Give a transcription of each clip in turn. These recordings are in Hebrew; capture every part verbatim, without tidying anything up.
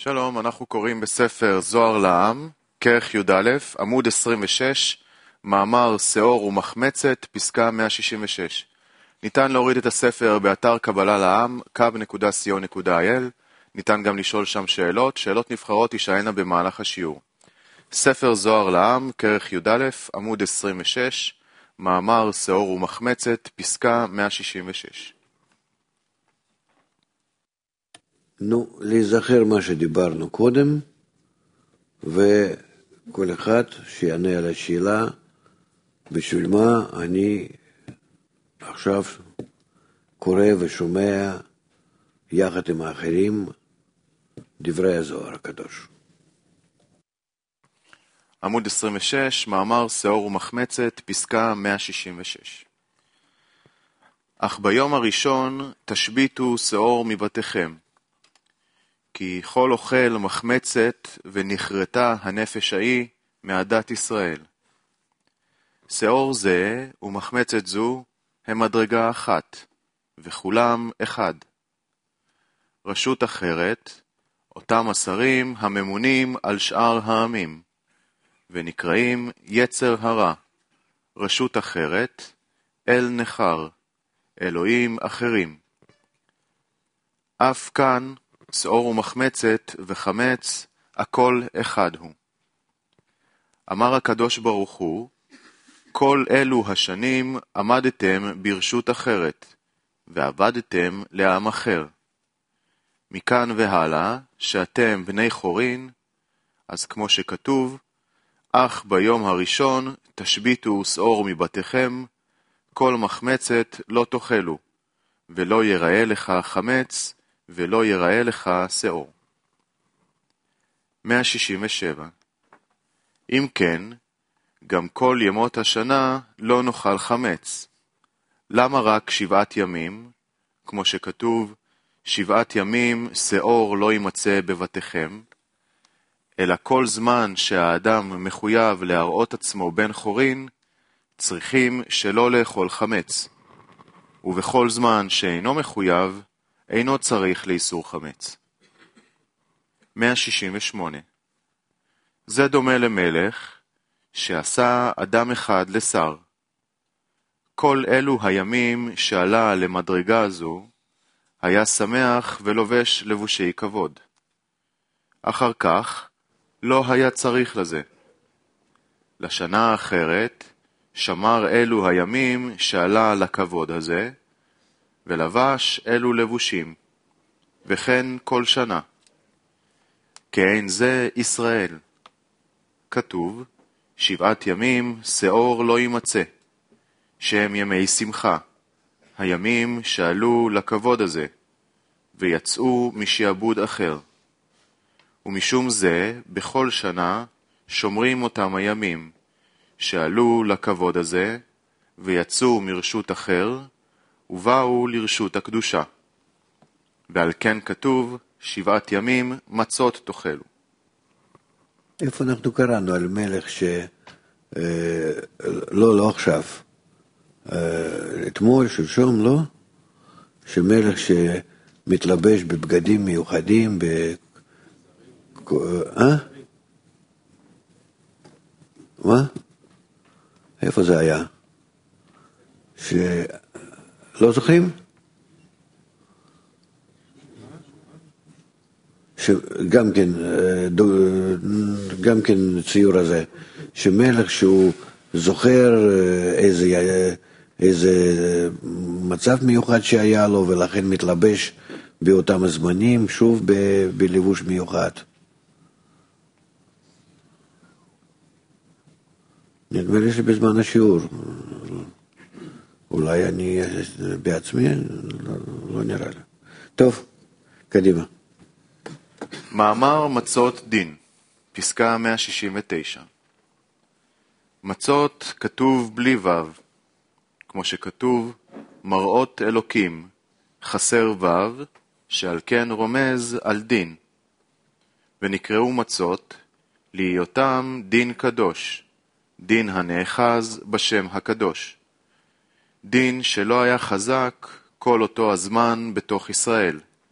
שלום, אנחנו קוראים בספר זוהר לעם, כרך י"א, עמוד עשרים ושש, מאמר שאור ומחמצת, פסקה מאה שישים ושש. ניתן להוריד את הספר באתר קבלה לעם, קאב נקודה סי או נקודה איי אל, ניתן גם לשאול שם שאלות, שאלות נבחרות תישאלנה במהלך השיעור. ספר זוהר לעם, כרך י"א, עמוד עשרים ושש, מאמר שאור ומחמצת, פסקה מאה שישים ושש. נו, להיזכר מה שדיברנו קודם, וכל אחד שיענה על השאלה, בשביל מה אני עכשיו קורא ושומע יחד עם האחרים דברי הזוהר הקדוש. עמוד עשרים ושש, מאמר שאור ומחמצת, פסקה מאה שישים ושש. אך ביום הראשון תשביתו שאור מבתיכם, כי כל אוכל מחמצת ונכרתה הנפש ההיא מעדת ישראל. שאור זה ומחמצת זו הם מדרגה אחת, וכולם אחד. רשות אחרת, אותם השרים הממונים על שאר העמים, ונקראים יצר הרע. רשות אחרת, אל נחר, אלוהים אחרים. אף כאן, שאור ומחמצת וחמץ, הכל אחד הוא. אמר הקדוש ברוך הוא, כל אלו השנים עמדתם ברשות אחרת, ועבדתם לעם אחר. מכאן והלאה, שאתם בני חורין, אז כמו שכתוב, אך ביום הראשון תשביתו שאור מבתיכם, כל מחמצת לא תאכלו, ולא ייראה לך חמץ, ולא ייראה לך שאור. מאה שישים ושבע. אם כן, גם כל ימות השנה לא נאכל חמץ. למה רק שבעת ימים? כמו שכתוב, שבעת ימים שאור לא יימצא בבתיכם, אלא כל זמן שהאדם מחויב להראות עצמו בן חורין, צריכים שלא לאכול חמץ. ובכל זמן שאינו מחויב, אינו צריך לאיסור חמץ. מאה שישים ושמונה. זה דומה למלך שעשה אדם אחד לשר. כל אלו הימים שעלה למדרגה הזו, היה שמח ולובש לבושי כבוד. אחר כך לא היה צריך לזה. לשנה האחרת שמר אלו הימים שעלה לכבוד הזה, ולבש אלו לבושים, וכן כל שנה. כאין זה ישראל. כתוב, שבעת ימים שאור לא יימצא, שהם ימי שמחה, הימים שעלו לכבוד הזה, ויצאו משעבוד אחר. ומשום זה, בכל שנה, שומרים אותם הימים, שעלו לכבוד הזה, ויצאו מרשות אחר, ובאו לרשות הקדושה. ועל כן כתוב, שבעת ימים מצות תאכלו. איפה אנחנו קראנו על מלך ש... לא, לא עכשיו. אתמול, שלשום, לא? שמלך שמתלבש בבגדים מיוחדים, ב... אה? מה? איפה זה היה? ש... לא זוכרים? שגם כן, גם כן ציור הזה, שמלך שהוא זוכר איזה, איזה מצב מיוחד שהיה לו, ולכן מתלבש באותם הזמנים, שוב ב, בלבוש מיוחד. נדמה לי שבזמן השיעור, אולי אני בעצמי, לא, לא נראה לי. טוב, קדימה. מאמר מצות דין, פסקה מאה שישים ותשע. מצות כתוב בלי וו, כמו שכתוב, מראות אלוקים, חסר וו, שעל כן רומז על דין. ונקראו מצות, להיותם דין קדוש, דין הנאחז בשם הקדוש. דין שלא היה חזק כל אותו הזמן בתוך ישראל,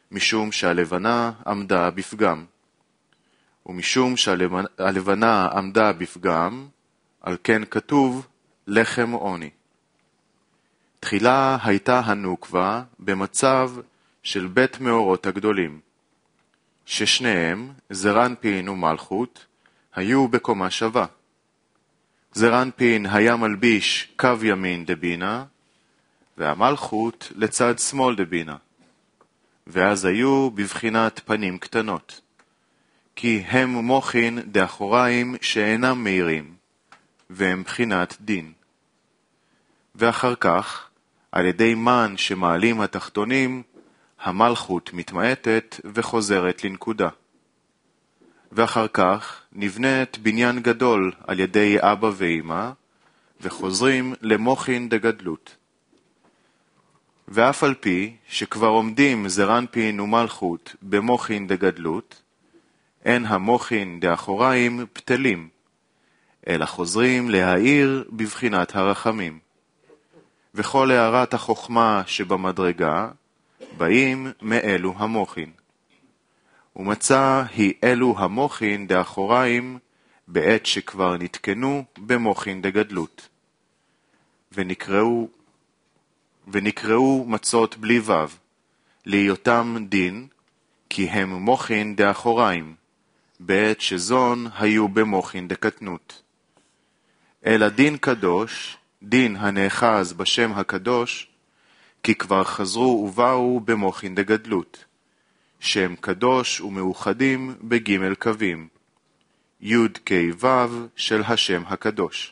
משום שהלבנה עמדה בפגם. ומשום שהלבנה עמדה בפגם, על כן כתוב לחם עוני. תחילה הייתה הנוקבה במצב של בית מאורות הגדולים, ששניהם, זרנפין ומלכות, היו בקומה שווה. זרנפין היה מלביש קו ימין דבינה, והמלכות לצד שמאל דבינה, ואז היו בבחינת פנים קטנות, כי הם מוחין דאחוריים שאינם מהירים, והם בחינת דין. ואחר כך, על ידי מן שמעלים התחתונים, המלכות מתמעטת וחוזרת לנקודה. ואחר כך נבנית בניין גדול על ידי אבא ואמא, וחוזרים למוחין דגדלות. ואף על פי שכבר עומדים זרנפין ומלכות במוחין דגדלות, אין המוחין דאחוריים פתלים, אלא חוזרים להאיר בבחינת הרחמים. וכל הערת החוכמה שבמדרגה באים מאלו המוחין. ומצא היא אלו המוחין דאחוריים בעת שכבר נתקנו במוחין דגדלות. ונקראו, ונקראו מצות בלי וו, להיותם דין, כי הם מוחין דאחוריים, בעת שזון היו במוחין דקטנות. אלא דין קדוש, דין הנאחז בשם הקדוש, כי כבר חזרו ובאו במוחין דגדלות, שהם קדוש ומאוחדים בג' קווים, י' כ' ו' של השם הקדוש.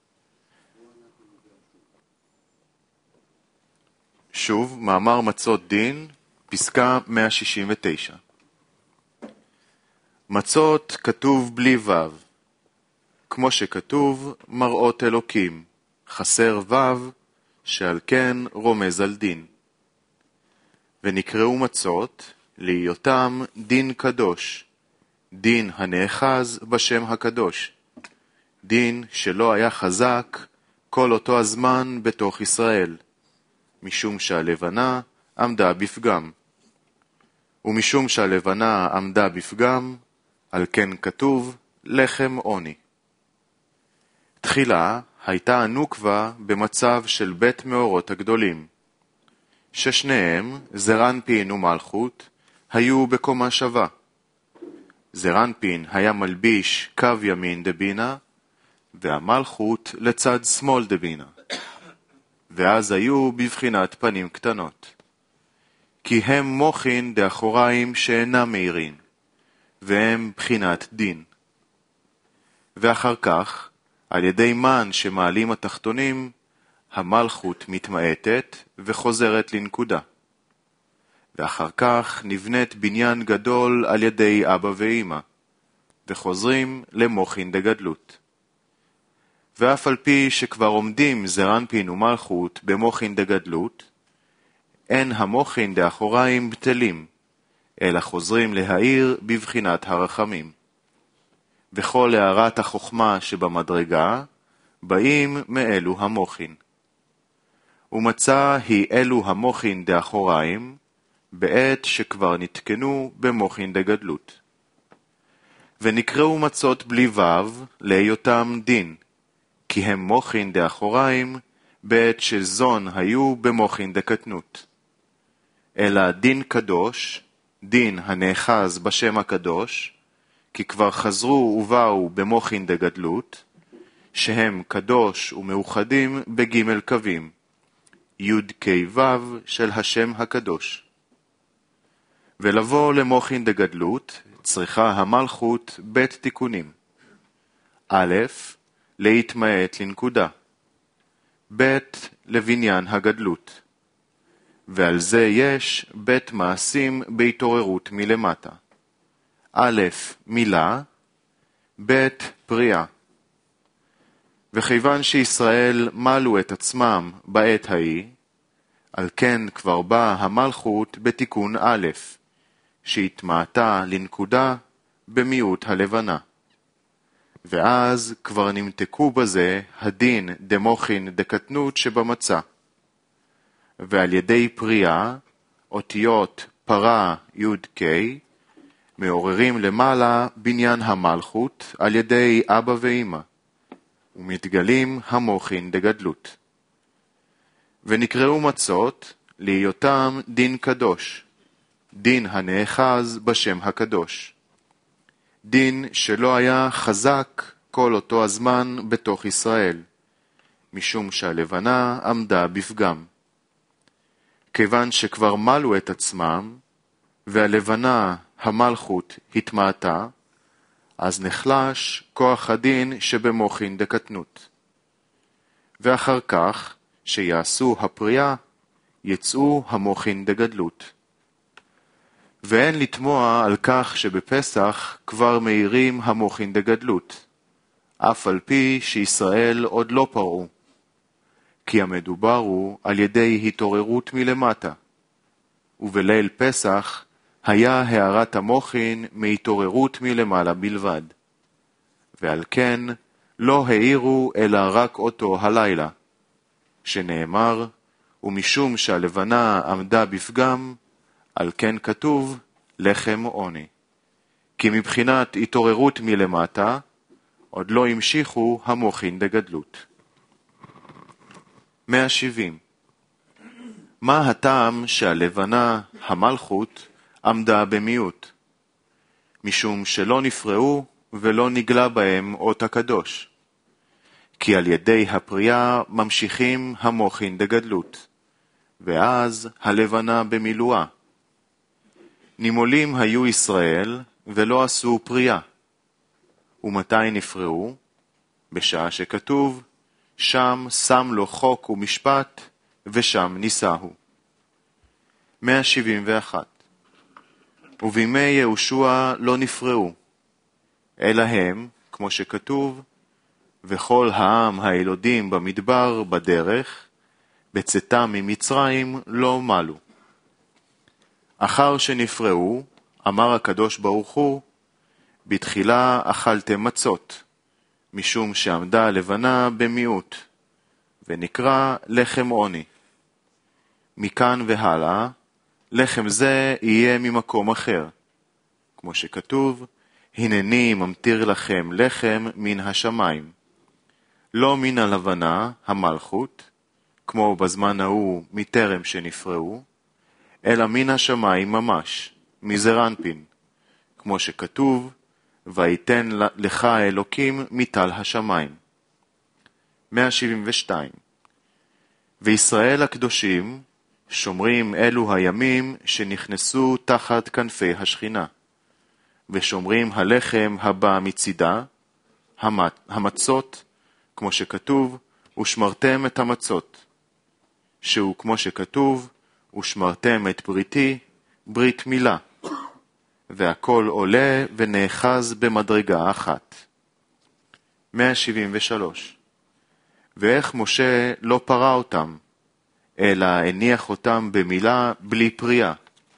שוב, מאמר מצות דין, פסקה מאה שישים ותשע. מצות כתוב בלי ו', כמו שכתוב מראות אלוקים, חסר ו', שעל כן רומז על דין. ונקראו מצות להיותם דין קדוש, דין הנאחז בשם הקדוש, דין שלא היה חזק כל אותו הזמן בתוך ישראל, משום שהלבנה עמדה בפגם. ומשום שהלבנה עמדה בפגם, על כן כתוב לחם עוני. תחילה הייתה הנוקבה במצב של בית מאורות הגדולים, ששניהם, זרנפין ומלכות, היו בקומה שווה. זרנפין היה מלביש קו ימין דבינה, והמלכות לצד שמאל דבינה. ואז היו בבחינת פנים קטנות. כי הם מוחין דאחוריים שאינם מהירים, והם בחינת דין. ואחר כך, על ידי מן שמעלים התחתונים, המלכות מתמעטת וחוזרת לנקודה. ואחר כך נבנית בניין גדול על ידי אבא ואמא, וחוזרים למוחין דגדלות. ואף על פי שכבר עומדים זרנפין ומלכות במוחין דגדלות, אין המוחין דאחוריים בטלים, אלא חוזרים להאיר בבחינת הרחמים. וכל הערת החוכמה שבמדרגה באים מאלו המוחין. ומצא היא אלו המוחין דאחוריים בעת שכבר נתקנו במוחין דגדלות. ונקראו מצות בלי ו' להיותם דין, כי הם מוחין דאחוריים בעת שזון היו במוחין דקטנות. אלא דין קדוש, דין הנאחז בשם הקדוש, כי כבר חזרו ובאו במוחין דגדלות, שהם קדוש ומאוחדים בג' קווים, י' כ' ו' של השם הקדוש. ולבוא למוחין דגדלות צריכה המלכות בית תיקונים. א', להתמעט לנקודה. ב', לבניין הגדלות. ועל זה יש בית מעשים בהתעוררות מלמטה. א', מילה, ב', פריאה. וכיוון שישראל מלו את עצמם בעת ההיא, על כן כבר באה המלכות בתיקון א', שהתמעטה לנקודה במיעוט הלבנה. ואז כבר נמתקו בזה הדין דמוחין דקטנות שבמצא. ועל ידי פריאה, אותיות פרה י' ק' מעוררים למעלה בניין המלכות על ידי אבא ואמא, ומתגלים המוחין דגדלות. ונקראו מצות להיותם דין קדוש, דין הנאחז בשם הקדוש. דין שלא היה חזק כל אותו הזמן בתוך ישראל, משום שהלבנה עמדה בפגם. כיוון שכבר מלו את עצמם, והלבנה, המלכות, התמעטה, אז נחלש כוח הדין שבמוחין דקטנות. ואחר כך, שיעשו הפרייה, יצאו המוחין דגדלות. ואין לתמוע על כך שבפסח כבר מאירים המוחין דגדלות, אף על פי שישראל עוד לא פרעו. כי המדובר הוא על ידי התעוררות מלמטה, ובליל פסח היה הערת המוחין מהתעוררות מלמעלה בלבד. ועל כן לא העירו אלא רק אותו הלילה, שנאמר, ומשום שהלבנה עמדה בפגם, על כן כתוב לחם עוני. כי מבחינת התעוררות מלמטה, עוד לא המשיכו המוחין דגדלות. מאה שבעים. מה הטעם שהלבנה, המלכות, עמדה במיעוט? משום שלא נפרעו ולא נגלה בהם אות הקדוש. כי על ידי הפרייה ממשיכים המוחין דגדלות, ואז הלבנה במילואה. נימולים היו ישראל ולא עשו פרייה. ומתי נפרעו? בשעה שכתוב, שם שם לו חוק ומשפט, ושם ניסהו. מאה שבעים ואחת. ובימי יהושע לא נפרעו, אלא הם, כמו שכתוב, וכל העם הילודים במדבר בדרך, בצאתם ממצרים לא מלו. אחר שנפרעו, אמר הקדוש ברוך הוא, בתחילה אכלתם מצות, משום שעמדה הלבנה במיעוט, ונקרא לחם עוני. מכאן והלאה, לחם זה יהיה ממקום אחר, כמו שכתוב, הנני ממטיר לכם לחם מן השמיים. לא מן הלבנה, המלכות, כמו בזמן ההוא מטרם שנפרעו, אלא מן השמיים ממש, מזרנפין, כמו שכתוב, ויתן לך אלוקים מטל השמיים. מאה שבעים ושתיים. וישראל הקדושים שומרים אלו הימים שנכנסו תחת כנפי השכינה, ושומרים הלחם הבא מצידה, המצות, כמו שכתוב, ושמרתם את המצות, שהוא כמו שכתוב, ושמרתם את בריתי, ברית מילה, והכל עולה ונאחז במדרגה אחת. מאה שבעים ושלוש. ואיך משה לא פרע אותם, אלא הניח אותם במילה בלי פרייה,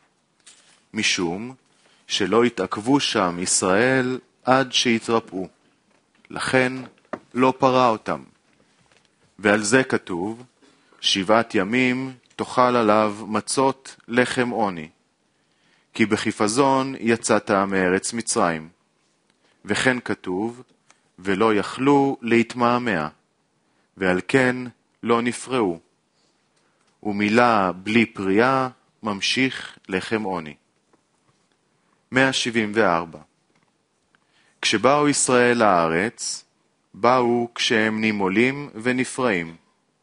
משום שלא התעכבו שם ישראל עד שהתרפאו, לכן לא פרע אותם. ועל זה כתוב, שבעת ימים תאכל עליו מצות לחם עוני, כי בחיפזון יצאת מארץ מצרים. וכן כתוב, ולא יכלו להתמהמה, ועל כן לא נפרעו. ומילה בלי פרייה ממשיך לחם עוני. מאה שבעים וארבע. כשבאו ישראל לארץ, באו כשהם נימולים ונפרעים.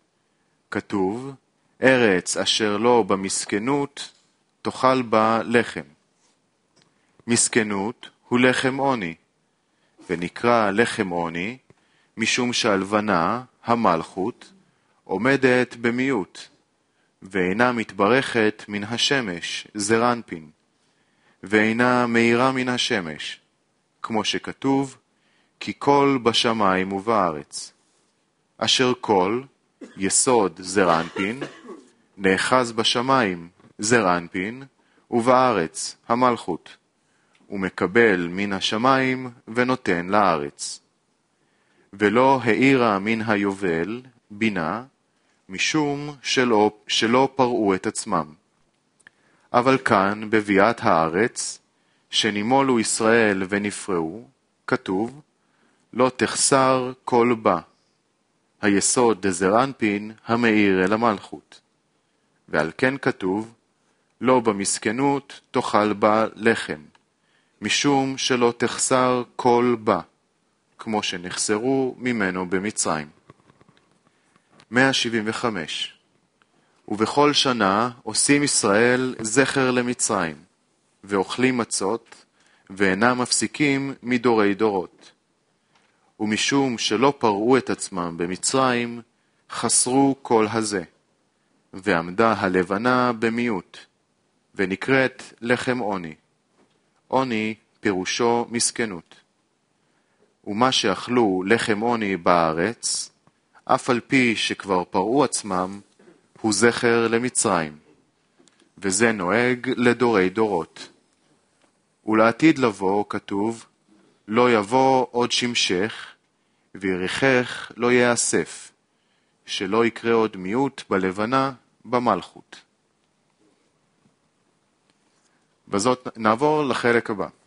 כתוב, ארץ אשר לא במסכנות, תאכל בה לחם. מסכנות הוא לחם עוני, ונקרא לחם עוני, משום שהלבנה, המלכות, עומדת במיעוט, ואינה מתברכת מן השמש, זרנפין, ואינה מאירה מן השמש, כמו שכתוב, כי כל בשמיים ובארץ. אשר כל, יסוד זרנפין, נאחז בשמיים, זרנפין, ובארץ, המלכות, ומקבל מן השמיים ונותן לארץ. ולא העירה מן היובל, בינה, משום שלא, שלא פרעו את עצמם. אבל כאן, בביאת הארץ, שנימולו ישראל ונפרעו, כתוב, לא תחסר כל בה. היסוד דזר אנפין המאיר אל המלכות. ועל כן כתוב, לא במסכנות תאכל בה לחם, משום שלא תחסר כל בה, כמו שנחסרו ממנו במצרים. מאה שבעים וחמש. ובכל שנה עושים ישראל זכר למצרים, ואוכלים מצות, ואינם מפסיקים מדורי דורות. ומשום שלא פרעו את עצמם במצרים, חסרו כל הזה, ועמדה הלבנה במיעוט, ונקראת לחם עוני. עוני פירושו מסכנות. ומה שאכלו לחם עוני בארץ, אף על פי שכבר פרעו עצמם, הוא זכר למצרים, וזה נוהג לדורי דורות. ולעתיד לבוא כתוב, לא יבוא עוד שמשך, ויריחך לא יאסף, שלא יקרה עוד מיעוט בלבנה במלכות. בזאת נעבור לחלק הבא.